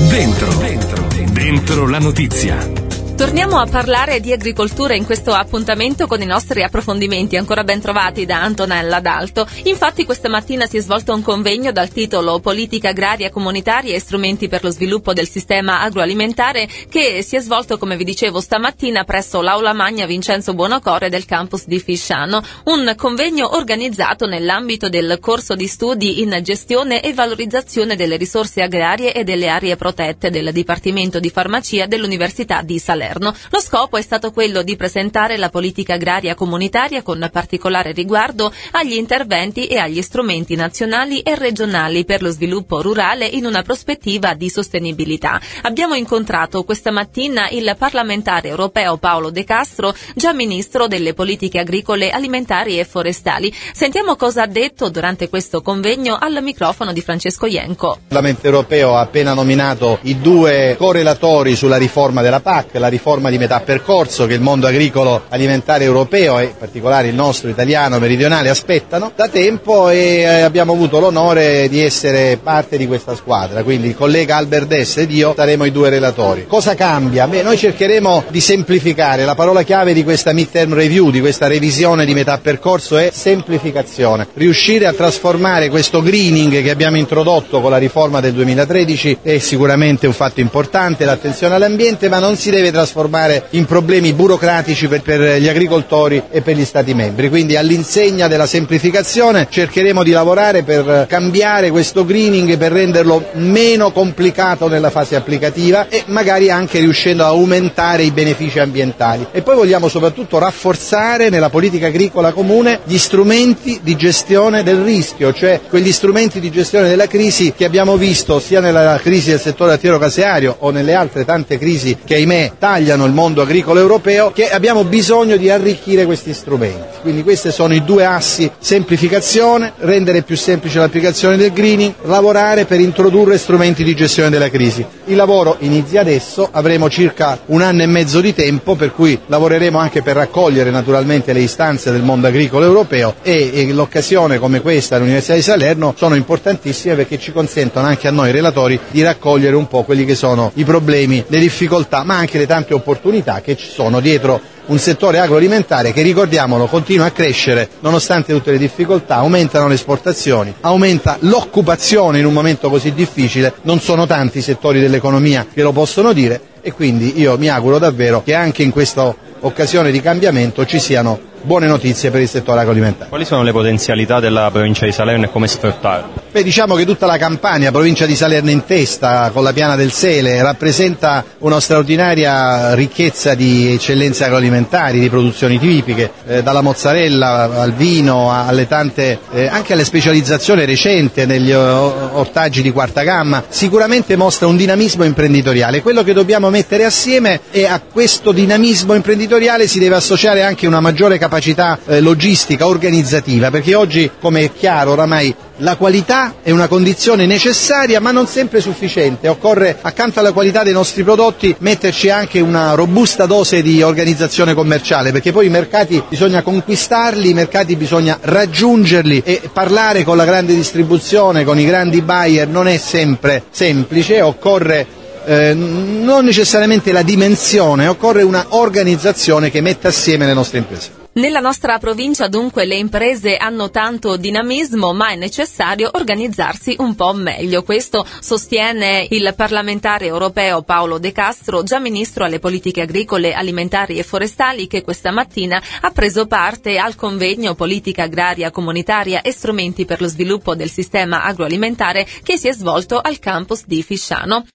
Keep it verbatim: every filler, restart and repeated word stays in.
Dentro, dentro, dentro la notizia. Torniamo a parlare di agricoltura in questo appuntamento con i nostri approfondimenti ancora ben trovati da Antonella D'Alto. Infatti questa mattina si è svolto un convegno dal titolo Politica agraria comunitaria e strumenti per lo sviluppo del sistema agroalimentare, che si è svolto, come vi dicevo, stamattina presso l'Aula Magna Vincenzo Buonocore del campus di Fisciano. Un convegno organizzato nell'ambito del corso di studi in gestione e valorizzazione delle risorse agrarie e delle aree protette del Dipartimento di Farmacia dell'Università di Salerno. Lo scopo è stato quello di presentare la politica agraria comunitaria con particolare riguardo agli interventi e agli strumenti nazionali e regionali per lo sviluppo rurale in una prospettiva di sostenibilità. Abbiamo incontrato questa mattina il parlamentare europeo Paolo De Castro, già ministro delle politiche agricole, alimentari e forestali. Sentiamo cosa ha detto durante questo convegno al microfono di Francesco Ienco. Il Parlamento europeo ha appena nominato i due correlatori sulla riforma della P A C, la riforma di metà percorso che il mondo agricolo alimentare europeo e in particolare il nostro italiano meridionale aspettano da tempo, e abbiamo avuto l'onore di essere parte di questa squadra, quindi il collega Albert Dess ed io saremo i due relatori. Cosa cambia? Beh, noi cercheremo di semplificare. La parola chiave di questa midterm review, di questa revisione di metà percorso, è semplificazione. Riuscire a trasformare questo greening che abbiamo introdotto con la riforma del duemilatredici è sicuramente un fatto importante, l'attenzione all'ambiente, ma non si deve trasformare in problemi burocratici per, per gli agricoltori e per gli Stati membri. Quindi all'insegna della semplificazione cercheremo di lavorare per cambiare questo greening, per renderlo meno complicato nella fase applicativa e magari anche riuscendo a aumentare i benefici ambientali. E poi vogliamo soprattutto rafforzare nella politica agricola comune gli strumenti di gestione del rischio, cioè quegli strumenti di gestione della crisi che abbiamo visto sia nella crisi del settore lattiero-caseario o nelle altre tante crisi che ahimè tagliano il mondo agricolo europeo, che abbiamo bisogno di arricchire questi strumenti. Quindi questi sono i due assi: semplificazione, rendere più semplice l'applicazione del greening, lavorare per introdurre strumenti di gestione della crisi. Il lavoro inizia adesso, avremo circa un anno e mezzo di tempo, per cui lavoreremo anche per raccogliere naturalmente le istanze del mondo agricolo europeo, e, e l'occasione come questa all'Università di Salerno sono importantissime perché ci consentono anche a noi relatori di raccogliere un po' quelli che sono i problemi, le difficoltà, ma anche le tante opportunità che ci sono dietro un settore agroalimentare che, ricordiamolo, continua a crescere nonostante tutte le difficoltà. Aumentano le esportazioni, aumenta l'occupazione in un momento così difficile, non sono tanti i settori dell'economia che lo possono dire, e quindi io mi auguro davvero che anche in questa occasione di cambiamento ci siano buone notizie per il settore agroalimentare. Quali sono le potenzialità della provincia di Salerno e come sfruttarle? Beh, diciamo che tutta la Campania, provincia di Salerno in testa, con la Piana del Sele, rappresenta una straordinaria ricchezza di eccellenze agroalimentari, di produzioni tipiche, eh, dalla mozzarella al vino, alle tante, eh, anche alle specializzazioni recenti negli ortaggi di quarta gamma. Sicuramente mostra un dinamismo imprenditoriale. Quello che dobbiamo mettere assieme, e a questo dinamismo imprenditoriale si deve associare anche una maggiore capacità eh, logistica, organizzativa, perché oggi, come è chiaro oramai, la qualità è una condizione necessaria ma non sempre sufficiente. Occorre, accanto alla qualità dei nostri prodotti, metterci anche una robusta dose di organizzazione commerciale, perché poi i mercati bisogna conquistarli, i mercati bisogna raggiungerli, e parlare con la grande distribuzione, con i grandi buyer, non è sempre semplice. Occorre eh, non necessariamente la dimensione, occorre una organizzazione che metta assieme le nostre imprese. Nella nostra provincia dunque le imprese hanno tanto dinamismo, ma è necessario organizzarsi un po' meglio. Questo sostiene il parlamentare europeo Paolo De Castro, già ministro alle politiche agricole, alimentari e forestali, che questa mattina ha preso parte al convegno Politica agraria comunitaria e strumenti per lo sviluppo del sistema agroalimentare che si è svolto al campus di Fisciano.